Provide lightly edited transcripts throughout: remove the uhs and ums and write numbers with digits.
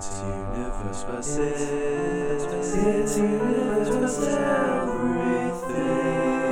It's universe versus. It's universe versus everything.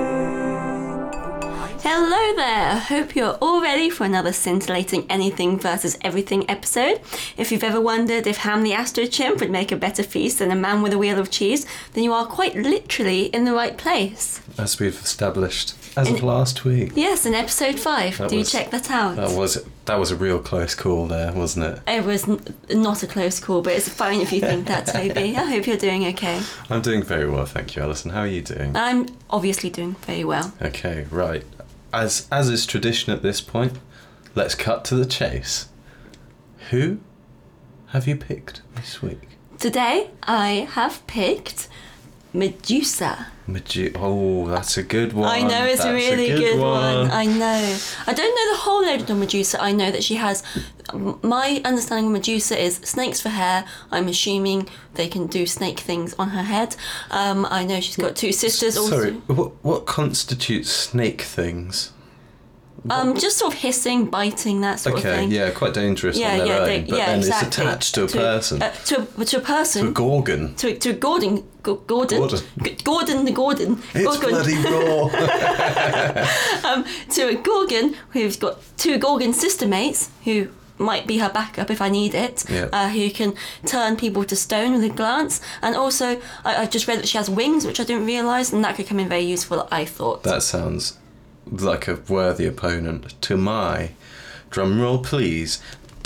Hello there! I hope you're all ready for another scintillating anything versus everything episode. If you've ever wondered if Ham the Astro Chimp would make a better feast than a man with a wheel of cheese, then you are quite literally in the right place. As we've established as of last week. Yes, in episode 5. Do check that out. That was a real close call there, wasn't it? It was not a close call, but it's fine if you think that, Toby. I hope you're doing okay. I'm doing very well, thank you, Alison. How are you doing? I'm obviously doing very well. Okay, right. As is tradition at this point, let's cut to the chase. Who have you picked this week? Today, I have picked Medusa. Oh, that's a good one. I know, it's a really good one. I know. I don't know the whole legend of Medusa. I know that she has... My understanding of Medusa is snakes for hair. I'm assuming they can do snake things on her head. I know she's got two sisters also. Sorry, what constitutes snake things? Just sort of hissing, biting, that sort of thing. Okay, yeah, quite dangerous on their own. But then exactly. It's attached to a person. To a person. To a gorgon. To Gordon. Gordon the Gordon. It's bloody raw. To a Gorgon who's got two Gorgon sister mates who might be her backup if I need it, who can turn people to stone with a glance. And also, I've just read that she has wings, which I didn't realise, and that could come in very useful, I thought. That sounds like a worthy opponent to my, drumroll please,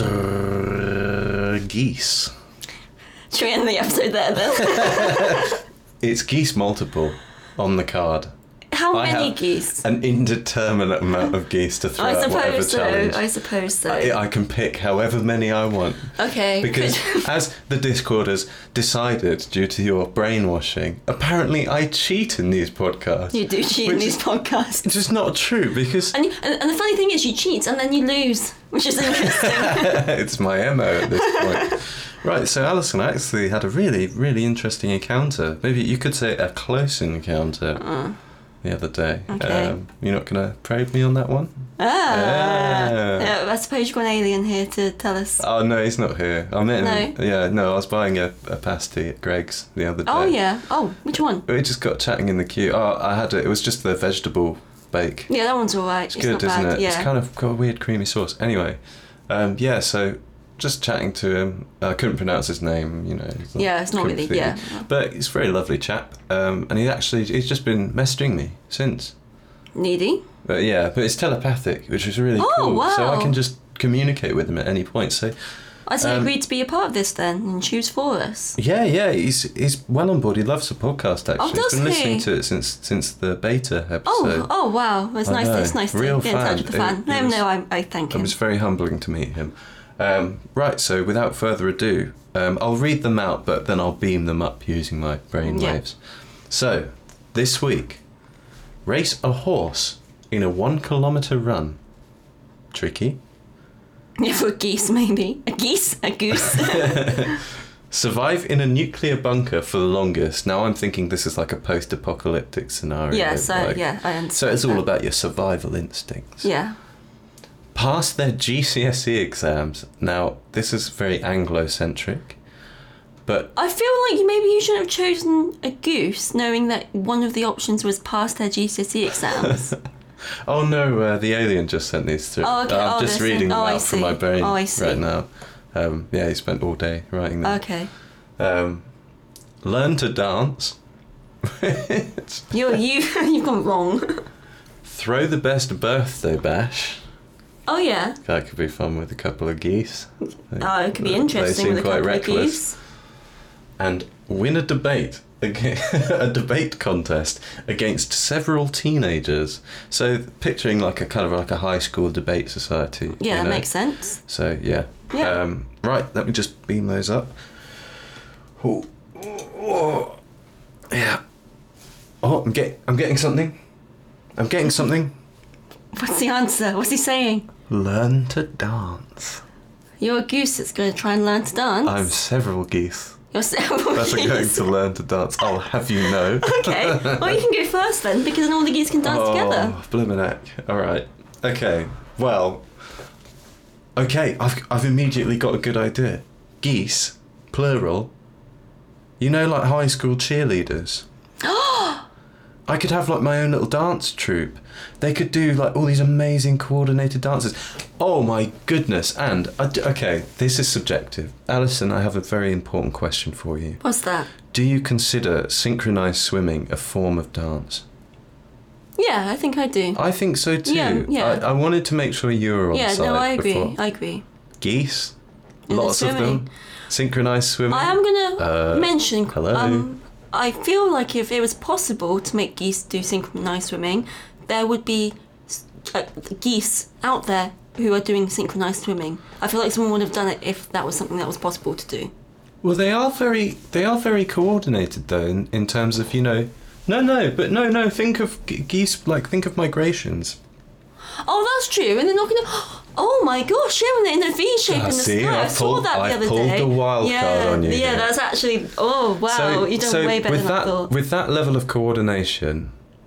geese. Should we end the episode there then? It's geese multiple on the card. How many geese? An indeterminate amount of geese to throw at whatever challenge. I suppose so. I can pick however many I want. Okay. Because as the Discorders decided due to your brainwashing, apparently I cheat in these podcasts. You do cheat in these podcasts. It's just not true because... And the funny thing is you cheat and then you lose, which is interesting. It's my MO at this point. Right, so Alison actually had a really, really interesting encounter. Maybe you could say a close encounter. The other day. Okay. You're not going to probe me on that one? Yeah, I suppose you've got an alien here to tell us. Oh, no, he's not here. I met him. Yeah, no, I was buying a pasty at Greg's the other day. Oh, yeah. Oh, which one? We just got chatting in the queue. Oh, I had it. It was just the vegetable bake. Yeah, that one's all right. It's good, not bad. isn't it? Yeah. It's kind of got a weird creamy sauce. Anyway, so... just chatting to him. I couldn't pronounce his name, you know. It's not really, yeah. But he's a very lovely chap. And he's just been messaging me since. Needy? But it's telepathic, which is really cool. Wow. So I can just communicate with him at any point. So I he agreed to be a part of this then and choose for us. Yeah, he's well on board. He loves the podcast actually. Oh, does he's been listening he? to it since the beta episode. Oh wow. It's nice. It's nice to Real get in touch with the fan. I thank him. It was very humbling to meet him. Right, so without further ado, I'll read them out, but then I'll beam them up using my brain waves. So, this week, race a horse in a 1 kilometre run. Tricky. Yeah, for geese maybe. A goose. Survive in a nuclear bunker for the longest. Now I'm thinking this is like a post-apocalyptic scenario. Yeah, I understand. So it's all about your survival instincts. Yeah. Pass their GCSE exams. Now, this is very Anglo-centric, but... I feel like maybe you shouldn't have chosen a goose, knowing that one of the options was pass their GCSE exams. Oh no, the alien just sent these through. Oh, okay. I'm just reading them out from my brain I see. right now. He spent all day writing them. Okay. Learn to dance. You've gone wrong. Throw the best birthday bash. Oh yeah. That could be fun with a couple of geese. It could be interesting with a couple of geese. And win a debate. A debate contest against several teenagers. So picturing like a kind of like a high school debate society. Yeah, that makes sense. So yeah. Right, let me just beam those up. Oh, yeah. Oh, I'm getting something. What's the answer? What's he saying? Learn to dance. You're a goose that's going to try and learn to dance. I'm several geese. You're several That's geese. going to learn to dance. I'll have you know. Okay. Well, you can go first then, because then all the geese can dance together. Oh, blimmin' heck. All right. Okay. Well. Okay. I've immediately got a good idea. Geese plural. You know, like high school cheerleaders. I could have like my own little dance troupe. They could do like all these amazing coordinated dances. Oh my goodness. And, okay, this is subjective. Alison, I have a very important question for you. What's that? Do you consider synchronised swimming a form of dance? Yeah, I think I do. I think so too. Yeah. I wanted to make sure you were on Yeah, side no, I agree. before. I agree. Geese? In the Lots of them. swimming. Synchronised swimming. I am going to mention... hello? I feel like if it was possible to make geese do synchronised swimming, there would be geese out there who are doing synchronised swimming. I feel like someone would have done it if that was something that was possible to do. Well, they are very coordinated though, in terms of, you know... No, think of geese, like, think of migrations. Oh, that's true, and they're not going to... Oh my gosh, yeah, when they're in a V shape in the see, sky. I saw that the other day. I pulled the wild card on you. Yeah, here. that's actually... Oh, wow, you've done way better than I thought. With that level of coordination,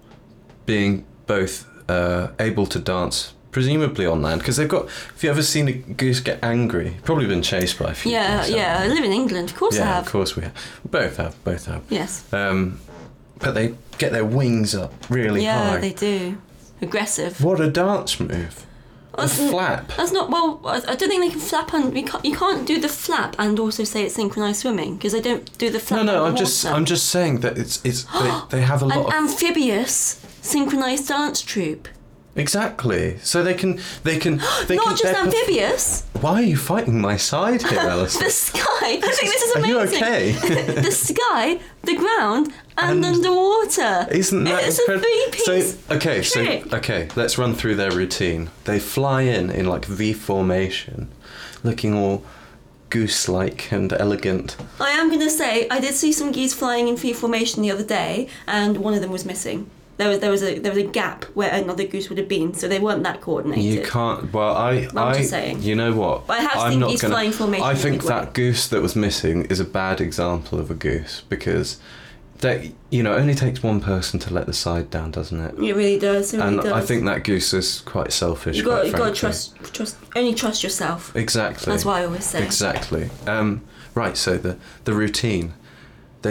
being both able to dance, presumably on land, because they've got... Have you ever seen a goose get angry? Probably been chased by a few. Yeah, I live in England, of course I have. Yeah, of course we have. Both have. Yes. But they get their wings up really high. Yeah, they do. Aggressive. What a dance move. A flap. That's not... Well, I don't think they can flap and... You can't do the flap and also say it's synchronised swimming, because they don't do the flap No, underwater. I'm just saying that they have a lot An of... amphibious synchronised dance troupe. Exactly. So they can Not just amphibious. Why are you fighting my side here, Alison? The sky. I think this is amazing. Are you okay? The sky, the ground, and underwater. Isn't that it's incredible? a three-piece Okay, let's run through their routine. They fly in like V formation, looking all goose-like and elegant. I am going to say, I did see some geese flying in V formation the other day, and one of them was missing. There was a gap where another goose would have been, so they weren't that coordinated. You can't. Well, I'm just saying. You know what? But I have seen geese flying formation. I think in a big that way. goose that was missing is a bad example of a goose, because that, you know, it only takes one person to let the side down, doesn't it? It really does. It really And does. I think that goose is quite selfish. You've got to trust. Only trust yourself. Exactly. That's what I always say. Exactly. Right. So the routine, they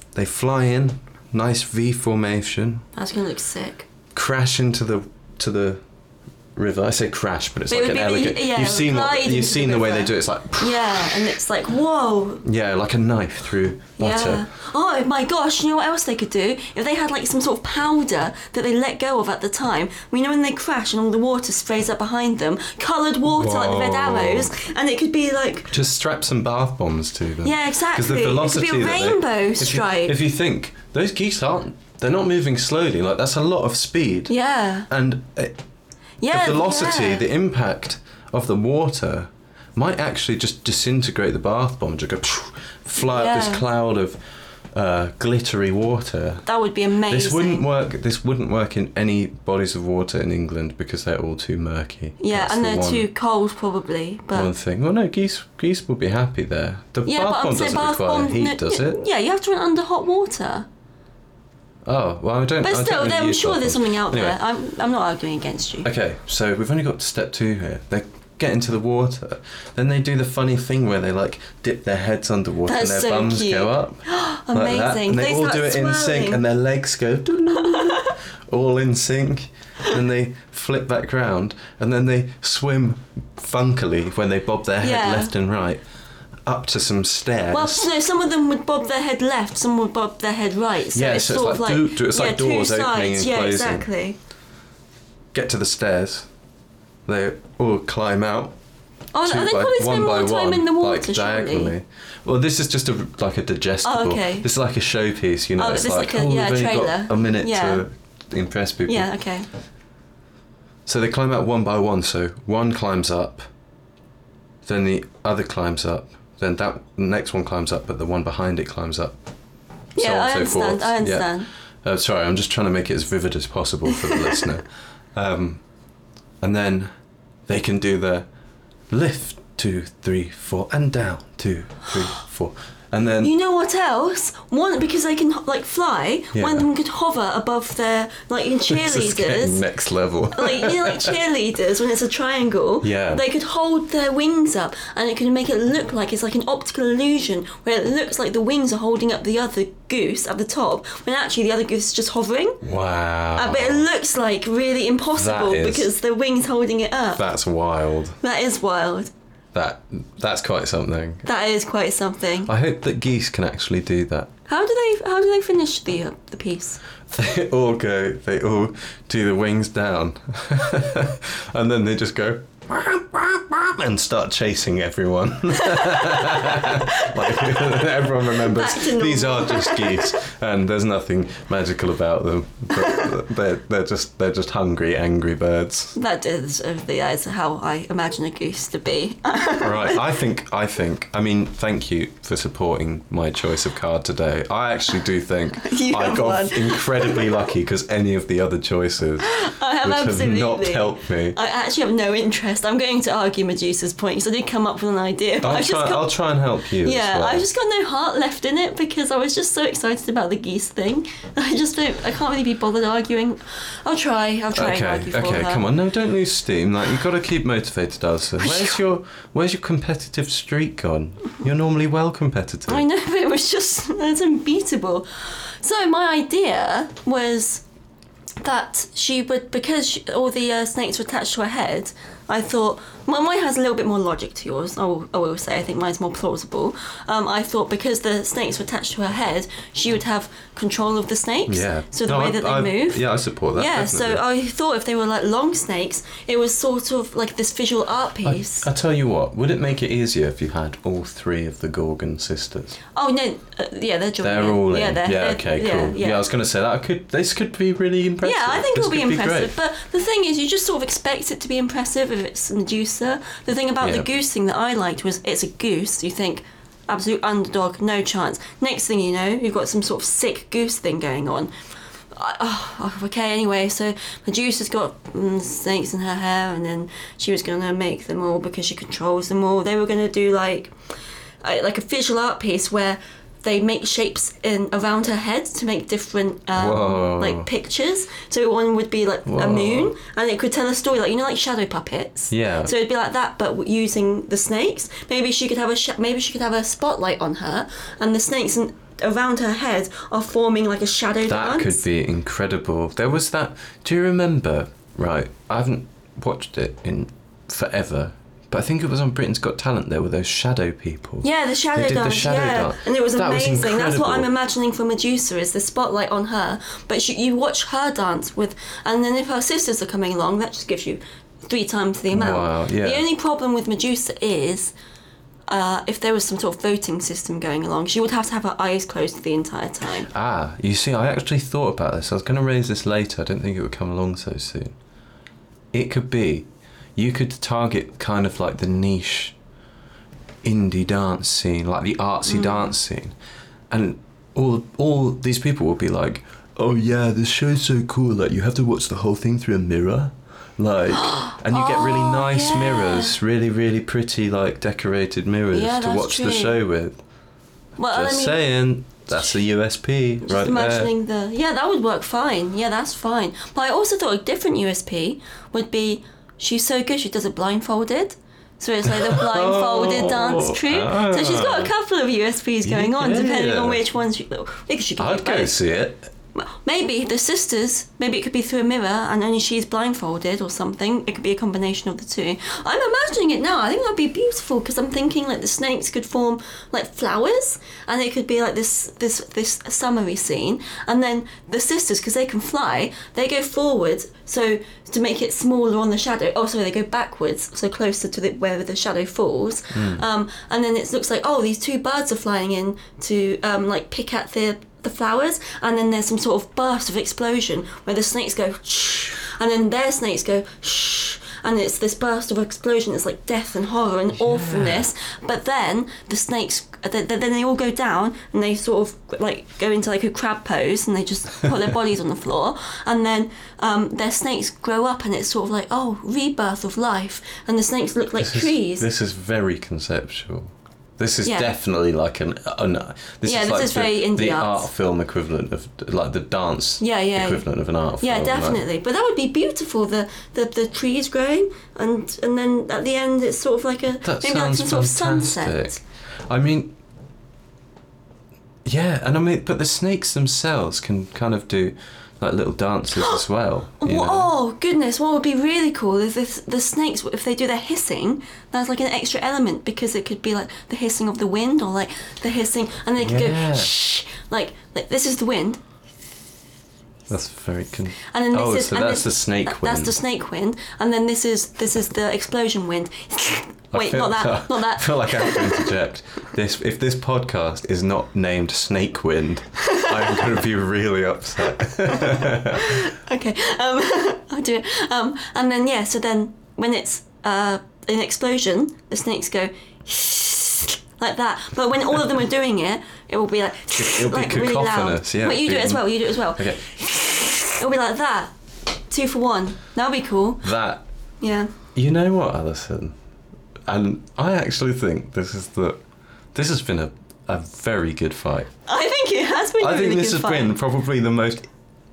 fly in, nice V formation. That's gonna look sick. Crash into the river. I say crash, but it's But it like would an be- elegant. yeah, you've seen glide into the way river. they do it. It's like Yeah, and it's like, whoa. yeah, like a knife through butter. Yeah. Oh my gosh, you know what else they could do? If they had like some sort of powder that they let go of at the time, we know when they crash and all the water sprays up behind them, coloured water like the red Whoa. arrows, and it could be like... Just strap some bath bombs to them. Yeah, exactly. Because the velocity it could be a that they- rainbow stripe. If you think, those geese they're not moving slowly, like that's a lot of speed. Yeah. And Yeah. the velocity, yeah. the impact of the water might actually just disintegrate the bath bomb, just go fly up this Yeah. cloud of glittery water. That would be amazing. This wouldn't work in any bodies of water in England because they're all too murky. Yeah, That's and the they're one- too cold probably. But One thing. Well, no, geese will be happy there. The yeah, bath but bomb I'm saying doesn't bath require bomb. heat, does it? Yeah, you have to run under hot water. Oh, well, I don't. But I don't still, really I'm use sure bath there's bombs. something out Anyway, there. I'm not arguing against you. Okay, so we've only got to step 2 here. They get into the water, then they do the funny thing where they like dip their heads underwater That's and their so bums cute. go up. Amazing. Like that. And they all start do it in sync, swirling. and their legs go all in sync. And they flip back round, and then they swim funkily when they bob their head Yeah. left and right up to some stairs. Well, no, some of them would bob their head left, some would bob their head right. So Yeah, it's so it's sort of like like it's like two doors opening sides. and Yeah, closing. exactly. Get to the stairs. They all climb out. Oh, two they by- probably one spend by more time one, in the water, like diagonally. surely. Well, this is just like a digestible. Oh, okay. This is like a showpiece, you know. Oh, it's this like, like a- oh, yeah, we've only trailer. got a minute Yeah. to impress people. Yeah, okay. So they climb out one by one. So one climbs up, then the other climbs up, then that next one climbs up, but the one behind it climbs up. So Yeah, on I and so understand. forth. I Yeah. understand. Sorry, I'm just trying to make it as vivid as possible for the listener. And then they can do the lift 2, 3, 4, and down. 2, 3, 4. And then You know what else? One, because they can like fly. Yeah. One of them could hover above their like in this is getting cheerleaders. next level. Like like cheerleaders when it's a triangle. Yeah. They could hold their wings up, and it could make it look like it's like an optical illusion where it looks like the wings are holding up the other goose at the top, when actually the other goose is just hovering. Wow. But it looks like really impossible That is- because the wings holding it up. That's wild. That is wild. That's quite something. That is quite something. I hope that geese can actually do that. How do they finish the piece? They all do the wings down. And then they just go and start chasing everyone. Like, everyone remembers Back to these normal. are just geese and there's nothing magical about them. But they're just hungry, angry birds. That is how I imagine a goose to be. Right, I think, I mean, thank you for supporting my choice of card today. I actually do think You I have got won. incredibly lucky because any of the other choices I have which absolutely have not helped me. I actually have no interest. I'm going to argue Medusa's point because I did come up with an idea. But I'll try and help you. as yeah, well. I've just got no heart left in it because I was just so excited about the geese thing. I can't really be bothered arguing. I'll try and argue for Okay, her. come on, no, don't lose steam. Like, you've got to keep motivated, Alison. Where's your competitive streak gone? You're normally well competitive. I know, but it's unbeatable. So my idea was that she would, because all the snakes were attached to her head, I thought, mine has a little bit more logic to yours, I will say. I think mine's more plausible. I thought because the snakes were attached to her head, she would have control of the snakes. Yeah. So the way that they move. Yeah, I support that. Yeah, definitely. so I thought if they were like long snakes, it was sort of like this visual art piece. I tell you what, would it make it easier if you had all three of the Gorgon sisters? Oh no, yeah, they're joining. They're all in. they're- Okay, cool. Yeah, I was going to say that this could be really impressive. Yeah, I think This it'll be could impressive. great. But the thing is, you just sort of expect it to be impressive if it's Medusa. The thing about Yeah. the goose thing that I liked was it's a goose. You think, absolute underdog, no chance. Next thing you know, you've got some sort of sick goose thing going on. Okay, anyway, so Medusa's got snakes in her hair, and then she was going to make them all because she controls them all. They were going to do like a visual art piece where they make shapes around her head to make different Whoa. like pictures. So one would be like a Whoa. moon, and it could tell a story, like like shadow puppets. Yeah. So it'd be like that, but using the snakes. Maybe she could have a spotlight on her, and the snakes around her head are forming like a shadow That dance. could be incredible. There was that. Do you remember? Right, I haven't watched it in forever, but I think it was on Britain's Got Talent. There were those shadow people. Yeah, the shadow They did the dance. shadow yeah, dance. and it was That was amazing. That's what I'm incredible. imagining for Medusa is the spotlight on her. But you watch her dance with, and then if her sisters are coming along, that just gives you 3 times the amount. Wow, yeah. The only problem with Medusa is. If there was some sort of voting system going along, she would have to have her eyes closed the entire time. Ah, you see, I actually thought about this. I was going to raise this later. I didn't think it would come along so soon. It could be, you could target kind of like the niche indie dance scene, like the artsy dance scene, and all these people will be like, "Oh yeah, this show's so cool. Like you have to watch the whole thing through a mirror." Like, and you get really nice yeah. mirrors, really, really pretty, like decorated mirrors Yeah, to that's watch the true. show with. Well, Just saying, that's a USP Just right there. imagining that would work fine. Yeah, that's fine. But I also thought a different USP would be she's so good she does it blindfolded. So it's like the blindfolded dance troupe. So she's got a couple of USPs going on, depending on which ones she. Because she can I'd do go both. see it. Maybe the sisters. Maybe it could be through a mirror, and only she's blindfolded or something. It could be a combination of the two. I'm imagining it now. I think that'd be beautiful because I'm thinking like the snakes could form like flowers, and it could be like this summery scene. And then the sisters, because they can fly, they go forward. So to make it smaller on the shadow. Oh, sorry, they go backwards, so closer to where the shadow falls. And then it looks like these 2 birds are flying in to like pick at the flowers, and then there's some sort of burst of explosion where the snakes go shh, and then their snakes go shh, and it's this burst of explosion. It's like death and horror and awfulness. But then the snakes, then they all go down and they sort of like go into like a crab pose and they just put their bodies on the floor, and then their snakes grow up and it's sort of like, oh, rebirth of life, and the snakes look like trees. This is very conceptual. This is definitely like this is very indie the arts. art film equivalent of like the dance equivalent of an art film. Yeah, definitely. But that would be beautiful. The trees growing, and then at the end it's sort of like maybe like some sort of sunset. I mean, yeah, and I mean, but the snakes themselves can kind of do like little dances as well. Oh goodness! What would be really cool is if the snakes, if they do their hissing, that's like an extra element, because it could be like the hissing of the wind, or like the hissing, and they could go shh, like this is the wind. That's very and then this that's the snake wind. That's the snake wind, and then this is the explosion wind. Wait, not that. I feel like I have to interject. If this podcast is not named Snake Wind, I'm going to be really upset. Okay, I'll do it. And then so then when it's an explosion, the snakes go like that. But when all of them are doing it, it will be like it'll like be really loud. cacophonous. Yeah. Wait, you do it as well. You do it as well. Okay. It'll be like that. 2 for 1. That'll be cool. That. Yeah. You know what, Alison? And I actually think this has been a very good fight. I think it has been. I think this has fight. been probably the most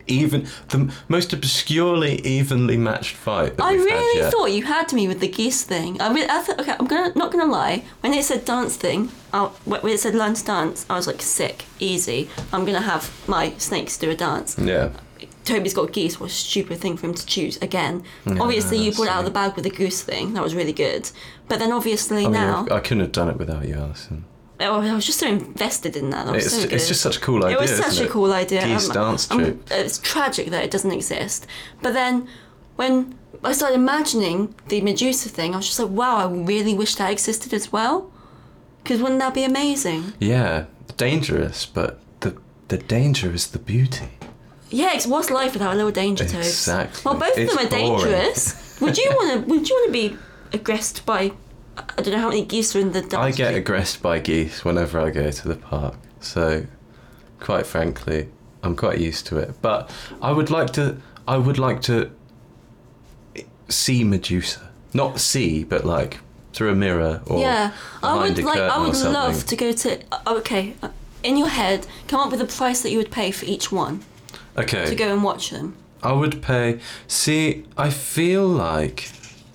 obscurely evenly matched fight that I we've really had yet. thought you had me with the geese thing. I thought, okay, not gonna lie. When it said dance thing, when it said learn to dance, I was like, sick, easy. I'm gonna have my snakes do a dance. Yeah. Toby's got geese. What a stupid thing for him to choose again. Yeah, obviously, you brought it out of the silly. bag with the goose thing. That was really good. But then obviously I mean, now, I couldn't have done it without you, Alison. I was just so invested in that. That was so good. It's just such a cool idea. It was such a cool idea. Geese dance troupe. It's tragic that it doesn't exist. But then when I started imagining the Medusa thing, I was just like, wow, I really wish that existed as well. Because wouldn't that be amazing? Yeah, dangerous, but the danger is the beauty. Yeah, what's life without a little danger, Toad? Exactly. Well, both It's of them are boring. dangerous. Would you want to be aggressed by? I don't know how many geese are in the dance. I get troupe. aggressed by geese whenever I go to the park, so quite frankly, I'm quite used to it. But I would like to see Medusa, not see, but like through a mirror or behind a curtain I would or something. love to go to. Okay, in your head, come up with a price that you would pay for each one Okay. to go and watch them. I would pay. See, I feel like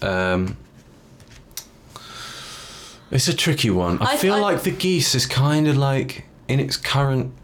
it's a tricky one. I feel like the geese is kind of like in its current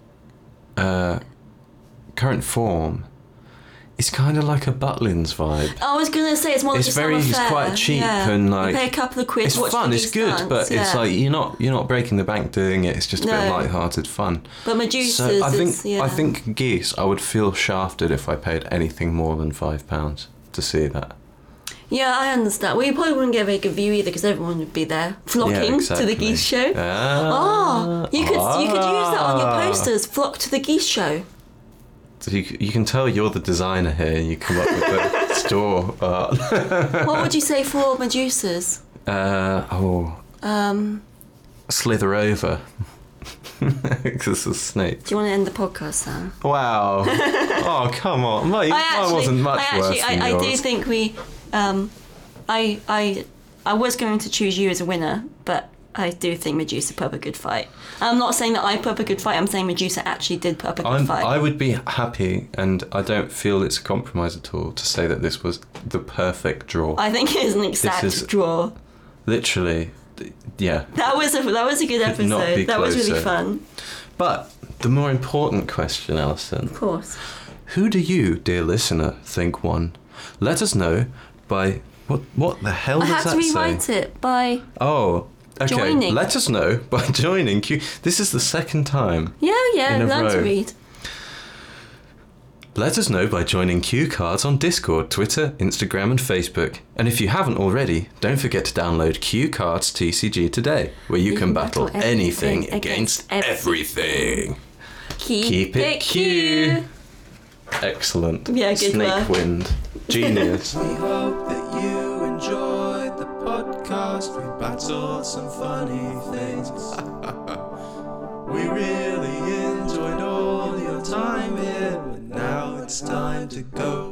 form. It's kind of like a Butlins vibe. I was gonna say it's more like It's a summer it's fair. quite cheap Yeah. and like you pay a couple of quid it's to watch fun. the It's geese good, dance, but it's like you're not breaking the bank doing it. It's just a bit No. light-hearted fun. But Medusa's So I is, think geese. I would feel shafted if I paid anything more than £5 to see that. Yeah, I understand. Well, you probably wouldn't get a very good view either because everyone would be there flocking to the geese show. You could use that on your posters. Flock to the geese show. So you can tell you're the designer here. You come up with the store art. What would you say for Medusas? Slither over. Because it's a snake. Do you want to end the podcast, Sam? Wow. Oh, come on. Mine wasn't much worse than I do yours. think we. I was going to choose you as a winner, but I do think Medusa put up a good fight. I'm not saying that I put up a good fight. I'm saying Medusa actually did put up a good fight. I would be happy, and I don't feel it's a compromise at all, to say that this was the perfect draw. I think it is an exact draw. Literally, yeah. That was a good Could not be episode. That was really closer. fun. But the more important question, Alison, Of course. who do you, dear listener, think won? Let us know by what the hell I does have that to say? rewrite it by. Oh, okay. Joining. Let us know by joining Q. This is the second time. Yeah, in a learn to row. read. Let us know by joining Q Cards on Discord, Twitter, Instagram and Facebook. And if you haven't already, don't forget to download Q Cards TCG today, where you can battle anything against everything. Keep it Q. Excellent. Yeah, good Snake work. Wind. Genius. We hope that you enjoyed the podcast. We battled some funny things. We really enjoyed all your time here, but now it's time to go